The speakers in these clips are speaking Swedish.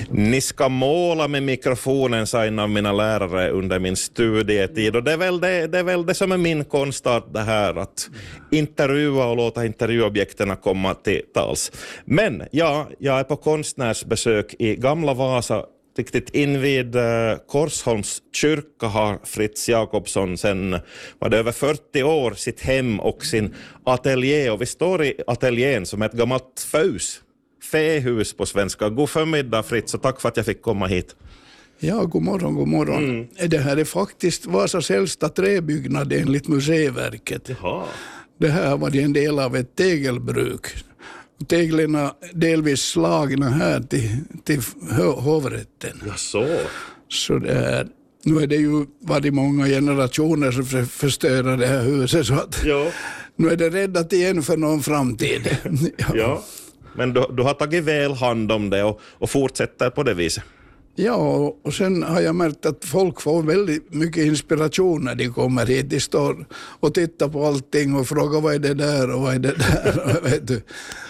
Ni ska måla med mikrofonen, sa en av mina lärare under min studietid. Och det är väl det som är min konstart, det här att intervjua och låta intervjuobjekterna komma till tals. Men ja, jag är på konstnärsbesök i Gamla Vasa. Riktigt invid Korsholms kyrka har Fritz Jakobsson sedan över 40 år sitt hem och sin ateljé. Och vi står i ateljén som ett gammalt fähus på svenska. God förmiddag Fritz och tack för att jag fick komma hit. Ja, god morgon. Det här är faktiskt Vasas äldsta träbyggnad enligt Museiverket. Jaha. Det här var en del av ett tegelbruk. Teglerna delvis slagna här till hovrätten. Ja, så det är, nu är det ju varit många generationer som förstör det här huset så att nu är det räddat igen för någon framtid. Ja. Men du har tagit väl hand om det och fortsätter på det viset. Ja, och sen har jag märkt att folk får väldigt mycket inspiration när de kommer hit. De står och tittar på allting och frågar vad är det där och vad är det där. Vet du,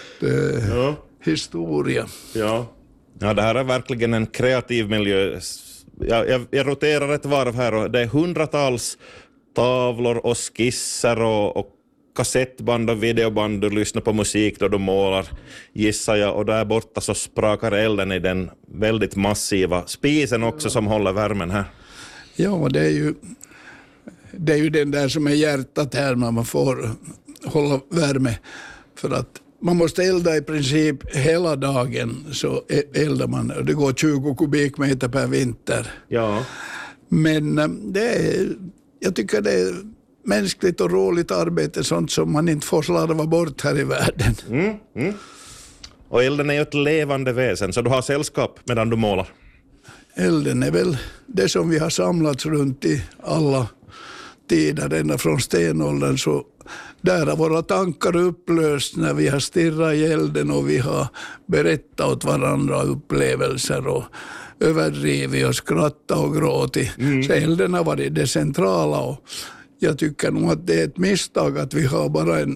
historia. Ja, det här är verkligen en kreativ miljö. Jag roterar ett varv här och det är hundratals tavlor och skisser och kassettband och videoband. Du lyssnar på musik då du målar, gissar jag. Och där borta så sprakar elden i den väldigt massiva spisen också som håller värmen här. Ja, det är ju den där som är hjärtat här när man får hålla värme. För att man måste elda i princip hela dagen, så eldar man. Det går 20 kubikmeter per vinter. Ja. Men jag tycker det är mänskligt och roligt arbete, sånt som man inte får slarva bort här i världen. Och elden är ju ett levande väsen, så du har sällskap medan du målar. Elden är väl det som vi har samlats runt i alla tider, ända från stenåldern, så där har våra tankar upplöst när vi har stirrat i elden och vi har berättat åt varandra upplevelser och överdrivit och skrattat och gråtit. Så elden har varit det centrala och jag tycker nog att det är ett misstag att vi har bara en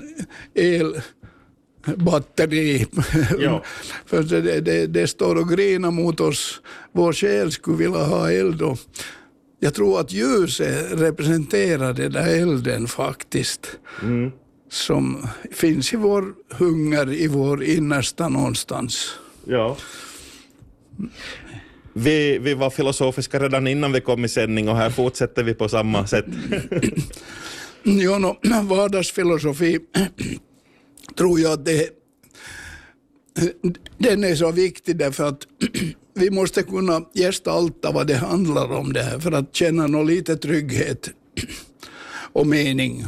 elbatteri. Ja. För det står och grinar mot oss. Vår själ skulle vilja ha eld och jag tror att ljuset representerar den där elden faktiskt. Som finns i vår hunger, i vår innersta någonstans. Ja. Vi var filosofiska redan innan vi kom i sändning och här fortsätter vi på samma sätt. Vardagsfilosofi tror jag att den är så viktig därför att vi måste kunna gestalta vad det handlar om det här för att känna någon lite trygghet och mening.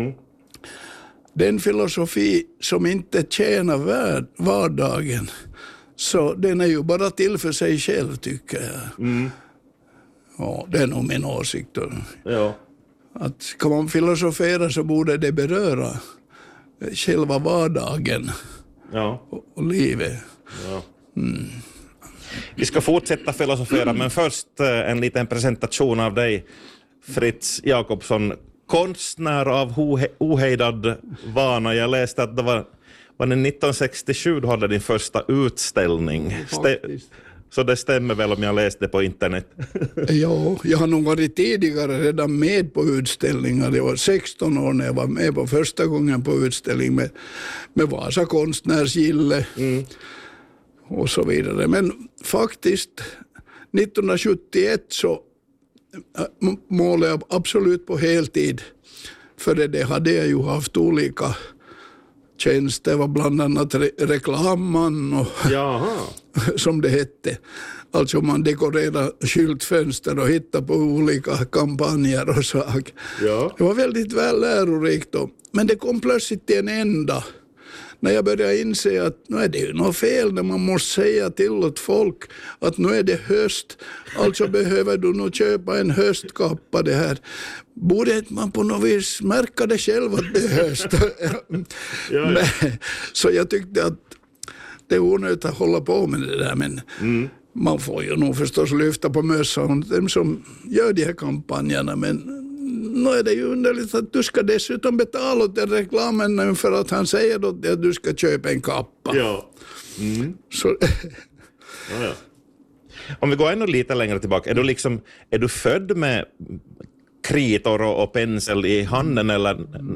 Den filosofi som inte tjänar vardagen, så den är ju bara till för sig själv, tycker jag. Ja, det är nog min åsikt. Ja. Att kan man filosofera så borde det beröra själva vardagen och livet. Ja. Vi ska fortsätta filosofera, men först en liten presentation av dig, Fritz Jakobsson, konstnär av ohejdad vana. Jag läste att det var 1967 du hade din första utställning. Så det stämmer väl om jag läste på internet? Ja, jag har nog varit tidigare redan med på utställningar. Det var 16 år när jag var med på första gången på utställning med Vasa konstnärsgille och så vidare. Men faktiskt 1971 så målade jag absolut på heltid. För det hade jag ju haft olika tjänster, var bland annat reklamman och som det hette. Alltså man dekorerar skyltfönster och hittar på olika kampanjer och saker. Ja. Det var väldigt väl lärorikt då. Men det kom plötsligt till en ända. När jag började inse att nu är det ju något fel när man måste säga till åt folk att nu är det höst. Alltså behöver du nog köpa en höstkappa det här. Borde man på något vis märka det själv att det är höst? Men, så jag tyckte att det är onödigt att hålla på med det där. Men man får ju nog förstås lyfta på mössan dem som gör de här kampanjerna. Men nu är det ju underligt att du ska dessutom betala åt den reklamen för att han säger att du ska köpa en kappa. Ja. Så, Om vi går ännu lite längre tillbaka, är du född med kritor och pensel i handen, eller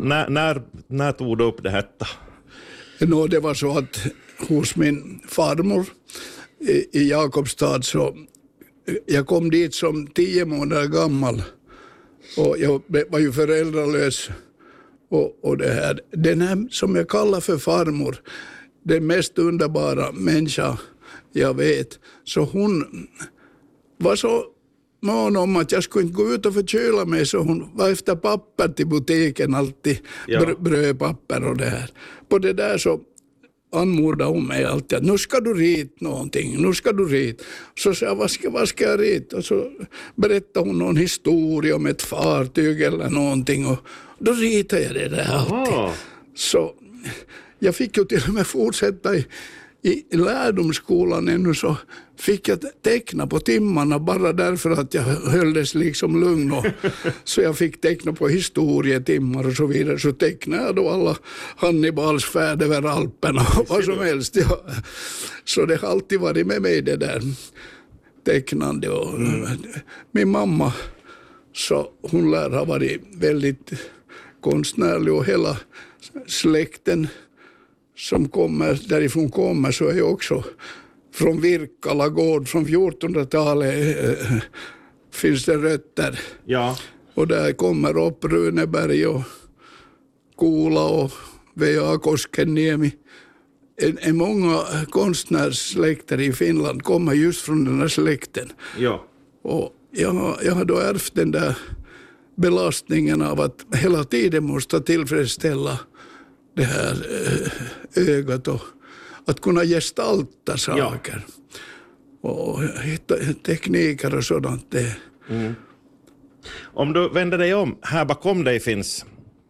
när tog du upp det här? Det var så att hos min farmor i Jakobstad, så jag kom dit som 10 månader gammal och jag var ju föräldralös, och den här som jag kallar för farmor, den mest underbara människa jag vet, så hon var så mån om att jag skulle inte gå ut och förkyla mig, så hon var efter papper till butiken alltid, brödpapper och det här. På det där så anmodade hon mig alltid att nu ska du rita någonting, nu ska du rita. Så sa jag, vad ska jag rita? Och så berättade hon någon historia om ett fartyg eller någonting, och då ritade jag det där alltid. Så jag fick ju till och med fortsätta i lärdomsskolan ännu, så fick jag teckna på timmarna bara därför att jag hölldes liksom lugn. Så jag fick teckna på historietimmar och så vidare. Så tecknade jag då alla Hannibals färd över Alperna och vad som helst. Ja. Så det har alltid varit med mig, det där tecknande. Och min mamma, så hon lär ha varit väldigt konstnärlig, och hela släkten som därifrån kommer, så är jag också från Virkkala gård från 1400-talet finns det rötter. Ja. Och där kommer upp Runeberg och Kula och V.A. Koskenniemi. En många konstnärssläkter i Finland kommer just från den här släkten. Ja. Och jag har då ärvt den där belastningen av att hela tiden måste tillfredsställa det här ögat och att kunna gestalta saker. Ja. Och hitta tekniker och sådant. Det. Mm. Om du vänder dig om, här bakom dig finns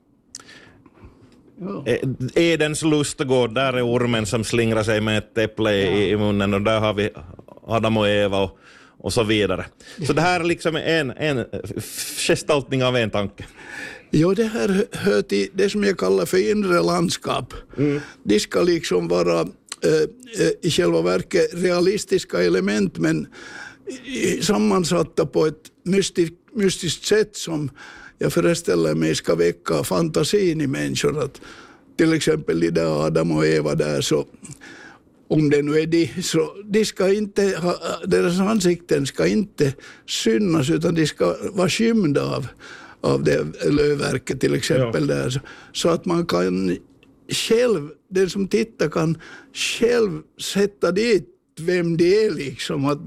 Edens lustgård. Där är ormen som slingrar sig med ett äpple i munnen, och där har vi Adam och Eva och så vidare. Så det här är liksom en gestaltning av en tanke. Jo, det här hör till det som jag kallar för inre landskap. Mm. Det ska liksom vara i själva verket realistiska element, men sammansatta på ett mystiskt sätt som jag föreställer mig ska väcka fantasin i människor. Att till exempel i där Adam och Eva där, så om det nu är de ska inte deras ansikten ska inte synas, utan de ska vara skymda av det lövverket till exempel där, så att man kan själv, den som tittar kan själv sätta dit vem det är liksom, att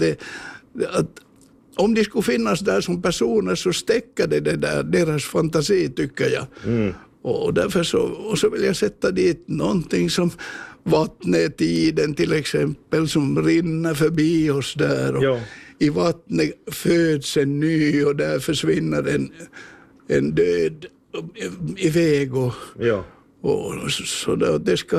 om de skulle finnas där som personer, så stäcker det där deras fantasi, tycker jag. Mm. Och därför så vill jag sätta dit någonting som vattnet i tiden till exempel, som rinner förbi oss där, och i vattnet föds en ny, och där försvinner en död iväg, och så det ska,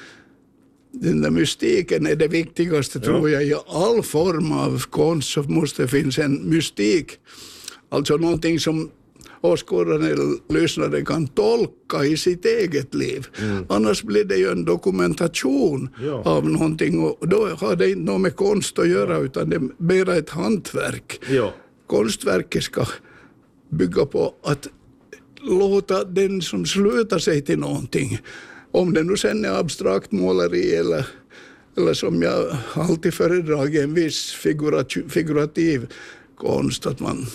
den där mystiken är det viktigaste, tror jag. I all form av konst så måste det finnas en mystik, alltså någonting som åskådaren eller lyssnaren kan tolka i sitt eget liv. Mm. Annars blir det ju en dokumentation av någonting, och då har det inte något med konst att göra, utan det är bara ett hantverk. Konstverket ska bygga på att låta den som slutar sig till någonting, om det nu sen är abstrakt måleri eller som jag alltid föredragit, en viss figurativ konst, att man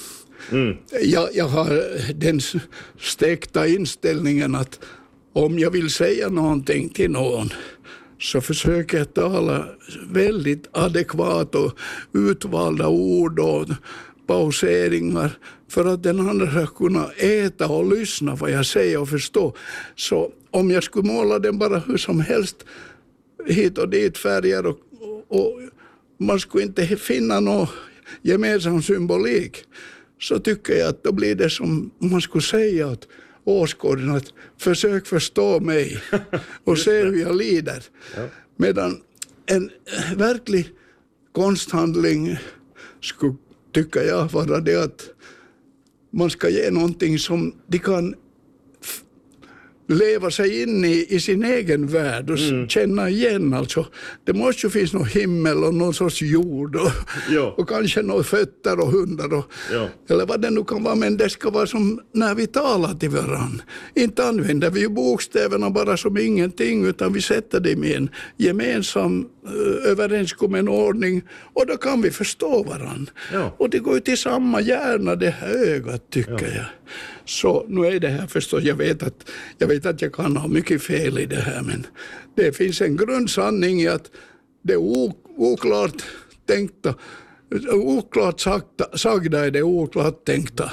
jag har den stäckta inställningen att om jag vill säga någonting till någon, så försöker jag tala väldigt adekvat och utvalda ord och pauseringar, för att den andra ska kunna äta och lyssna vad jag säger och förstå. Så om jag skulle måla den bara hur som helst, hit och dit färger, och man skulle inte finna någon gemensam symbolik, så tycker jag att då blir det som man skulle säga åt åskådaren, att försök förstå mig och se hur jag lider. Medan en verklig konsthandling skulle, tycker jag, vara det att man ska ge någonting som de kan leva sig in i sin egen värld och känna igen. Alltså, det måste ju finnas någon himmel och någon sorts jord och kanske några fötter och hundar eller vad det nu kan vara, men det ska vara som när vi talar till varandra. Inte använder vi ju bokstäverna bara som ingenting, utan vi sätter det med en gemensam överenskommen ordning och då kan vi förstå varandra. Och det går ju till samma hjärna, det här ögat, tycker jag. Så nu är det här förstås, jag vet att jag kan ha mycket fel i det här, men det finns en grundsanning i att det oklart tänkta, oklart sagda är det oklart tänkta.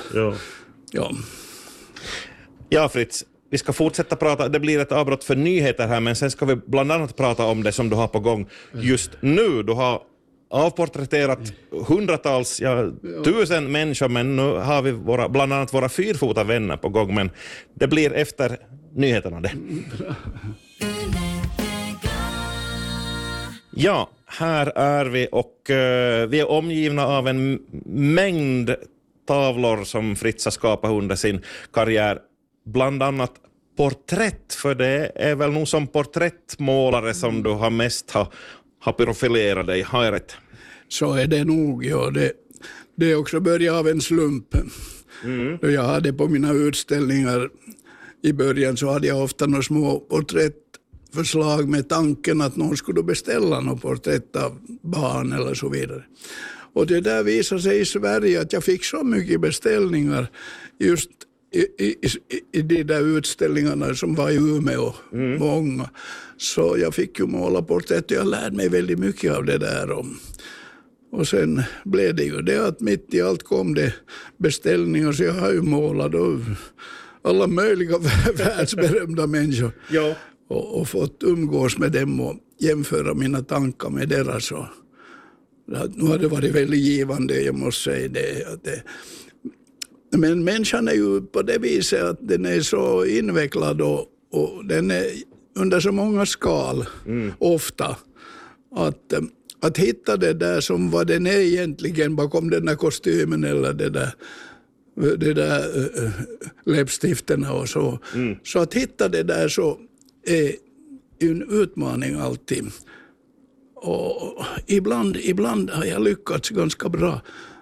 Ja, Fritz, vi ska fortsätta prata. Det blir ett avbrott för nyheter här, men sen ska vi bland annat prata om det som du har på gång just nu. Du har avporträtterat hundratals, 1000 människor, men nu har vi bland annat våra fyrfota vänner på gång, men det blir efter nyheterna det. Ja, här är vi och vi är omgivna av en mängd tavlor som Fritz har skapat under sin karriär. Bland annat porträtt, för det är väl nog som porträttmålare som du har mest har profilerat dig, har jag rätt? Så är det nog, ja. Det är också början av en slump. Då jag hade på mina utställningar i början så hade jag ofta några små porträttförslag med tanken att någon skulle beställa något porträtt av barn eller så vidare. Och det där visade sig i Sverige att jag fick så mycket beställningar just i de där utställningarna som var i Umeå, många. Så jag fick ju måla porträtt och jag lärde mig väldigt mycket av det där. Och sen blev det ju det att mitt i allt kom det beställningar, så jag har ju målat alla möjliga världsberömda människor och fått umgås med dem och jämföra mina tankar med deras. Nu har det varit väldigt givande, jag måste säga det. Men människan är ju på det viset att den är så invecklad och den är under så många skal ofta att hitta det där som vad den är egentligen bakom den där kostymen eller det där läppstifterna och så. Så att hitta det där så är en utmaning alltid. Och ibland har jag lyckats ganska bra.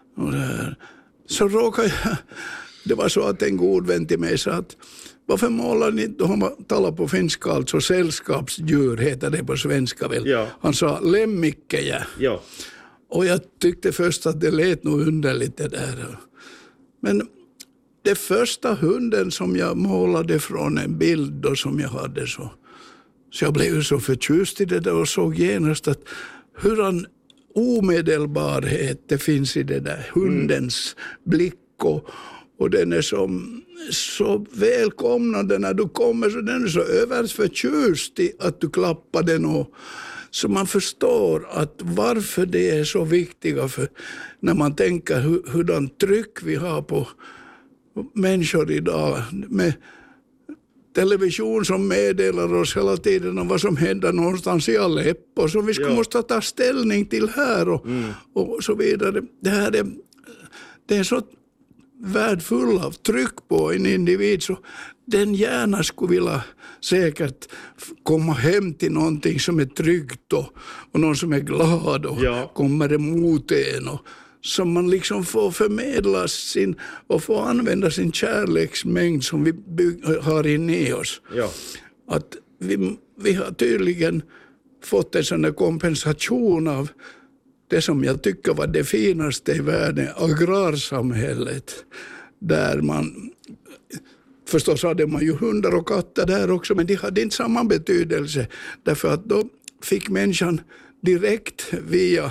Så råkade jag, det var så att en god vän till mig sa att varför målar ni, då har man talat på finska, alltså sällskapsdjur heter det på svenska väl. Ja. Han sa lemmikkejä. Ja. Och jag tyckte först att det lät nog underligt det där. Men det första hunden som jag målade från en bild då som jag hade så jag blev så förtjust i det där och såg genast att hur en omedelbarhet det finns i det där hundens blick och den är så välkomnande när du kommer, så den är så överförtjust i att du klappar den och så man förstår att varför det är så viktiga för när man tänker hurdan tryck vi har på människor idag med television som meddelar oss hela tiden om vad som händer någonstans i Aleppo som vi måste ta ställning till här och så vidare. Det är så värdefull av tryck på en individ så den gärna skulle vilja säkert komma hem till någonting som är tryggt och någon som är glad och kommer emot en och som man liksom får förmedla och få använda sin kärleksmängd som vi har inne i oss. Ja. Att vi har tydligen fått en sån här kompensation av det som jag tycker var det finaste i världen, agrarsamhället, där man förstås hade man ju hundar och katter där också, men de hade inte samma betydelse därför att då fick människan direkt via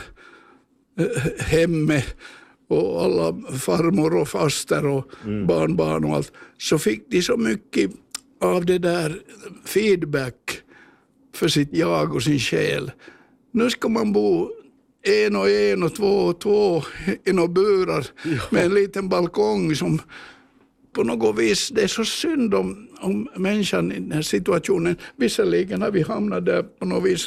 hemme och alla farmor och faster och barnbarn och allt, så fick de så mycket av det där feedback för sitt jag och sin själ. Nu ska man bo en och två i några burar med en liten balkong som på något vis, det är så synd om människan i den här situationen. Visserligen har vi hamnat där på något vis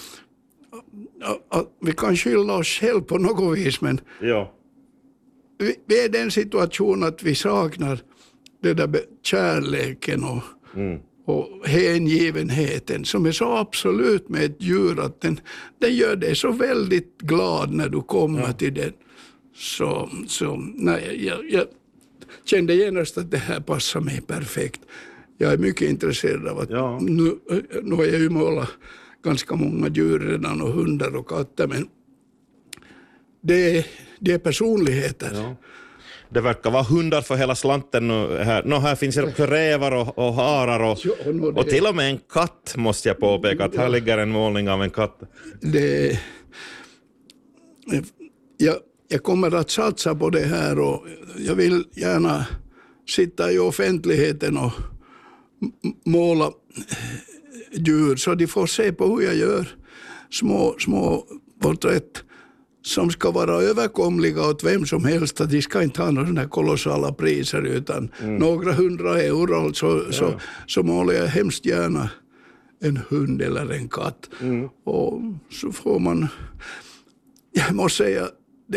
vi kan skylla oss själv på något vis, men vi är i den situationen att vi saknar det där kärleken och hängivenheten som är så absolut med ett djur att den gör dig så väldigt glad när du kommer till den. Så nej, jag kände genast att det här passar mig perfekt. Jag är mycket intresserad av att nu har jag ju målat ganska många djur redan och hundar och katter, men det är personligheter. Ja. Det verkar vara hundar för hela slanten nu här. Här finns det rävar och harar och till och med en katt, måste jag påpeka. Att här ligger en målning av en katt. Jag kommer att satsa på det här och jag vill gärna sitta i offentligheten och måla djur så de får se på hur jag gör små porträtt som ska vara överkomliga åt vem som helst. Att de ska inte ha några kolossala priser utan några 100 euro. Så målar jag hemskt gärna en hund eller en katt. Och så får man, jag måste säga,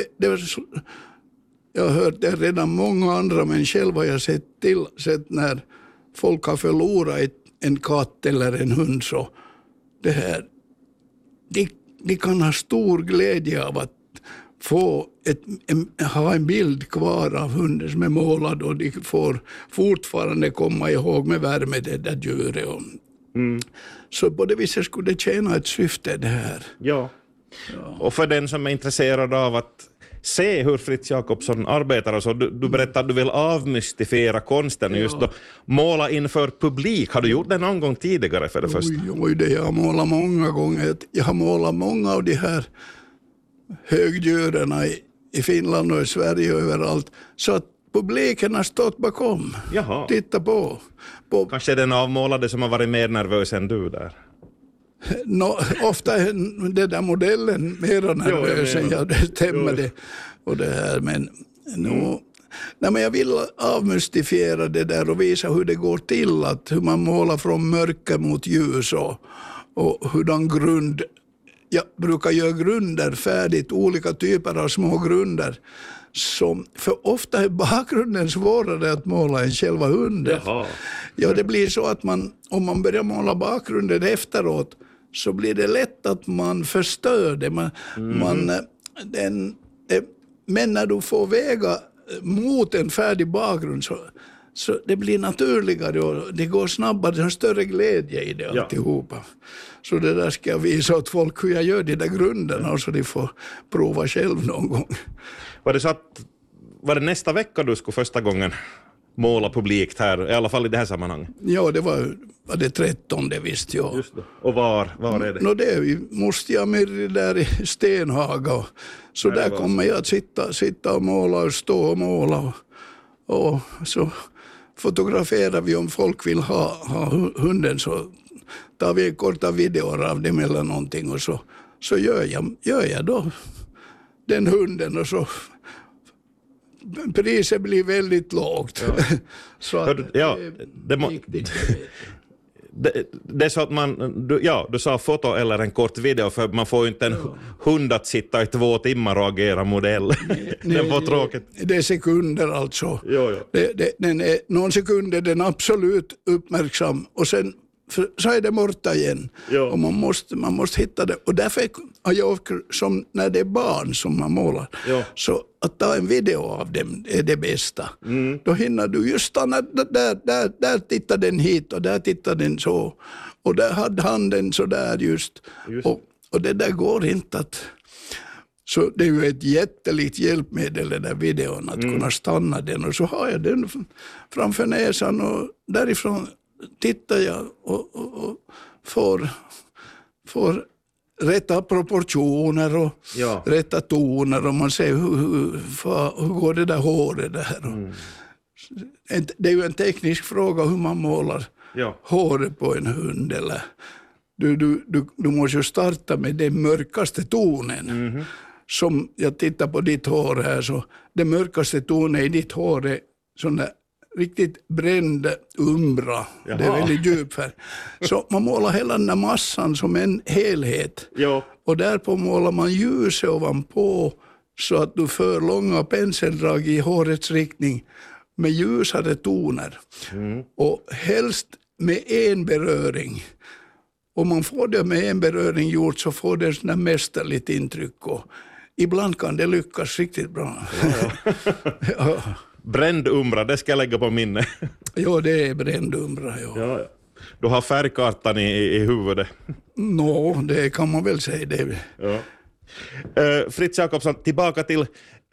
jag har hört det redan många andra, men själv har jag sett när folk har förlorat en katt eller en hund, så det här, de kan ha stor glädje av att få ha en bild kvar av hunden som är målad, och de får fortfarande komma ihåg med värme det där djuret. Så på det viset skulle det tjäna ett syfte det här. Ja. Och för den som är intresserad av att se hur Fritz Jakobsson arbetar, och så, du berättar att du vill avmystifiera konsten just då. Måla inför publik. Har du gjort det någon gång tidigare för det första? Oj, det jag har målat många gånger. Jag har målat många av de här högdjuren i Finland och i Sverige och överallt. Så att publiken har stått bakom. Jaha. Titta på. Kanske den avmålade som har varit mer nervös än du där? Ofta är den där modellen mer nervös än jag, det stämmer det. Och det här, men jag vill avmystifiera det där och visa hur det går till, hur man målar från mörker mot ljus och hurdan grund. Jag brukar göra grunder färdigt, olika typer av små grunder. För ofta är bakgrunden svårare att måla än själva hunden. Ja, det blir så att om man börjar måla bakgrunden efteråt så blir det lätt att man förstör det. Men när du får väga mot en färdig bakgrund så det blir naturligare och det går snabbare, det har större glädje i det alltihopa. Så det där ska jag visa åt folk hur jag gör de där grunderna och så de får prova själv någon gång. Var det nästa vecka du skulle första gången måla publikt här, i alla fall i det här sammanhanget? Ja, det var det 13 visst, ja. Just det. Och var är det? Det är i Mustiamiri där i Stenhaga. Så där kommer jag att sitta och måla och stå och måla. Och så fotograferar vi om folk vill ha hunden, så tar vi korta videor av dem eller någonting och så gör jag då den hunden och så priset blir väldigt lågt. Ja. Så att det är så att du sa foto eller en kort video, för man får ju inte en hund att sitta i 2 timmar och agera modell. Det var tråkigt. Det är sekunder alltså. Jo. Någon sekund är den absolut uppmärksam och sen så är det borta igen. Och man måste hitta det. Och därför har jag som när det är barn som man målar. Så att ta en video av dem är det bästa. Då hinner du just stanna där tittar den hit och där tittar den så. Och där hade handen så där just. Och det där går inte att... Så det är ju ett jättelikt hjälpmedel, den där videon, att kunna stanna den. Och så har jag den framför näsan och därifrån tittar jag och får rätta proportioner och rätta toner, och man ser hur går det där håret där. Det är ju en teknisk fråga hur man målar håret på en hund. Eller du måste ju starta med den mörkaste tonen. Som jag tittar på ditt hår här, så den mörkaste tonen i ditt hår är sån där riktigt bränd umbra. Jaha. Det är väldigt djup färg. Så man målar hela den där massan som en helhet. Och därpå målar man ljuset ovanpå så att du för långa penseldrag i hårets riktning med ljusare toner. Och helst med en beröring. Om man får det med en beröring gjort så får det sådär mästerligt intryck och ibland kan det lyckas riktigt bra. Ja. Bränd umbra, det ska jag lägga på minne. Ja, det är bränd umbra. Ja. Du har färgkartan i huvudet. Det kan man väl säga. Det. Ja. Fritz Jakobsson, tillbaka till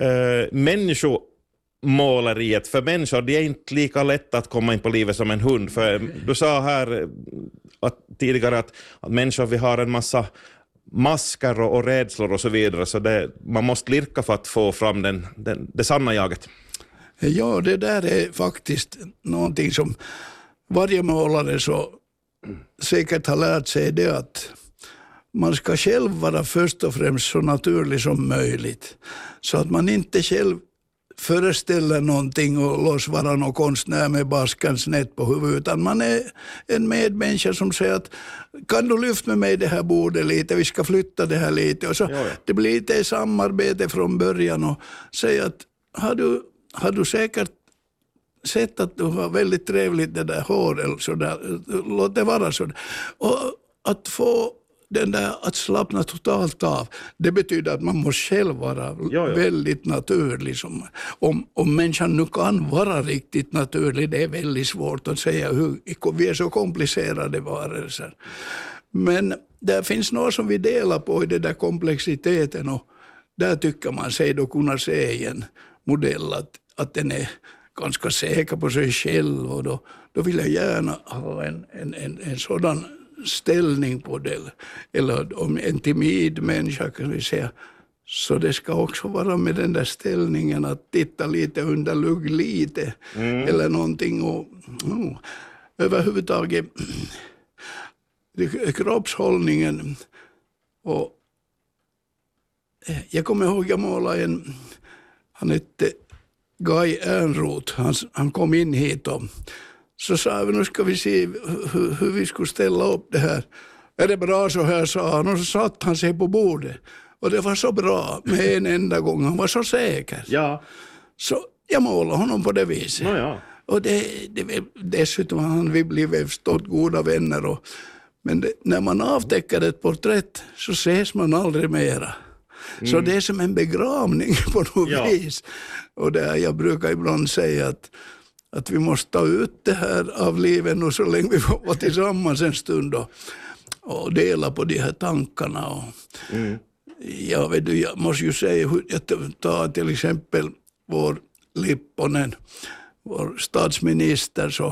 människomåleriet. För människor, det är inte lika lätt att komma in på livet som en hund. För du sa här tidigare att människor, vi har en massa masker och rädslor och så vidare. Så man måste lirka för att få fram det sanna jaget. Ja, det där är faktiskt någonting som varje målare så säkert har lärt sig, det att man ska själv vara först och främst så naturlig som möjligt. Så att man inte själv föreställer någonting och låts vara någon konstnär med baskan snett på huvudet. Utan man är en medmänniska som säger att kan du lyfta med mig det här bordet lite, vi ska flytta det här lite. Och så det blir lite samarbete från början och säga att har du säkert sett att du har väldigt trevligt det där håret, så där, låt det vara så. Och att få den där att slappna totalt av, det betyder att man måste själv vara väldigt naturlig. Om människan nu kan vara riktigt naturlig, det är väldigt svårt att säga, vi är så komplicerade varelser. Men det finns något som vi delar på i den där komplexiteten och där tycker man sig då kunna se i en modell att den är ganska säker på sig själv och då vill jag gärna ha en sådan ställning på det. Eller om en timid människa kan vi säga, så det ska också vara med den där ställningen att titta lite under lugg lite eller någonting och överhuvudtaget kroppshållningen. Och jag kommer ihåg jag målade han hette Guy Ernroth, han kom in hit och så sa vi, nu ska vi se hur vi skulle ställa upp det här. Är det bra så här, sa han, och så satt han sig på bordet. Och det var så bra med en enda gång, han var så säker. Ja. Så jag målade honom på det viset. Ja. Och dessutom har vi blivit förstått goda vänner. Men när man avtäcker ett porträtt så ses man aldrig mera. Så det är som en begravning på något vis. Och jag brukar ibland säga att vi måste ta ut det här av livet och så länge vi får vara tillsammans en stund och dela på de här tankarna. Jag måste ju säga, jag tar till exempel vår Lipponen, vår statsminister, så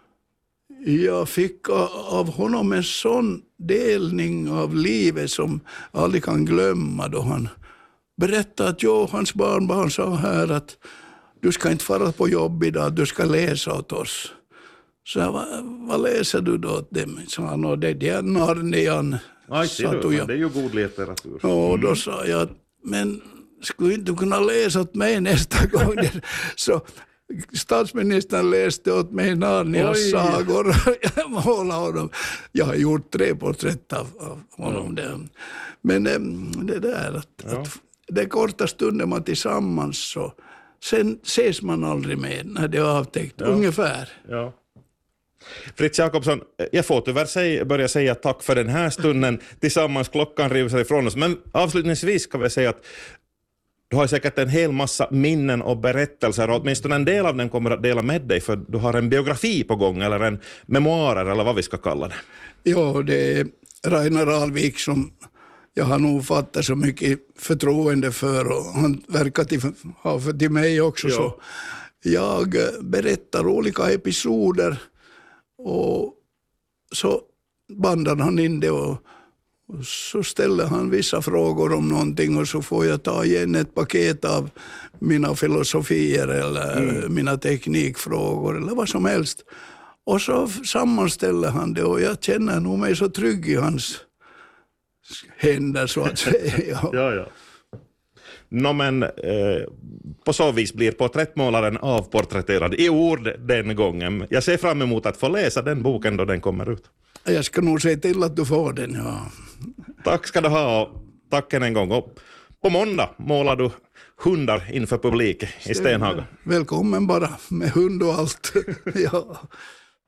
jag fick av honom en sån delning av livet som aldrig kan glömma, då han berättade att hans barnbarn sa här att du ska inte fara på jobb idag, du ska läsa åt oss. Så jag, vad läser du då åt dem? Så han, och det är Narnian. Det är ju god litteratur. Och då sa jag, men skulle inte kunna läsa åt mig nästa gång? Så statsministern läste åt mig Narnias sagor. Jag målade honom. Jag har gjort 3 porträtt av honom där. Men det där att det korta stunden man tillsammans så sen ses man aldrig mer när det är avtäckt, ungefär. Ja. Fritz Jakobsson, jag får tyvärr börja säga tack för den här stunden tillsammans. Klockan rivs ifrån oss. Men avslutningsvis ska vi säga att du har säkert en hel massa minnen och berättelser, och åtminstone en del av den kommer att dela med dig, för du har en biografi på gång, eller en memoarer, eller vad vi ska kalla det. Ja, det är Ragnar Ahlvik som jag har nog fattat så mycket förtroende för, och han verkar till mig också. Så jag berättar olika episoder och så bandar han in det och så ställer han vissa frågor om någonting och så får jag ta igen ett paket av mina filosofier eller mina teknikfrågor eller vad som helst. Och så sammanställer han det och jag känner nog mig så trygg i hans händer så att säga. Ja. Men på så vis blir porträttmålaren avporträtterad i ord den gången. Jag ser fram emot att få läsa den boken då den kommer ut. Jag ska nog se till att du får den, ja. Tack ska du ha, och tack en gång. Och på måndag målar du hundar inför publik i Stenhaga. Välkommen bara med hund och allt. Ja.